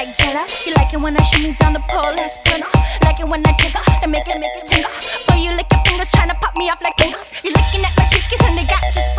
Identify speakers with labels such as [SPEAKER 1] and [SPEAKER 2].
[SPEAKER 1] like Jetta. You like it when I shimmy down the pole, let's burn off. Like it when I jiggle and make it tingle. Boy, you lick your fingers trying to pop me off like fingers. You're looking at my chickies and they got just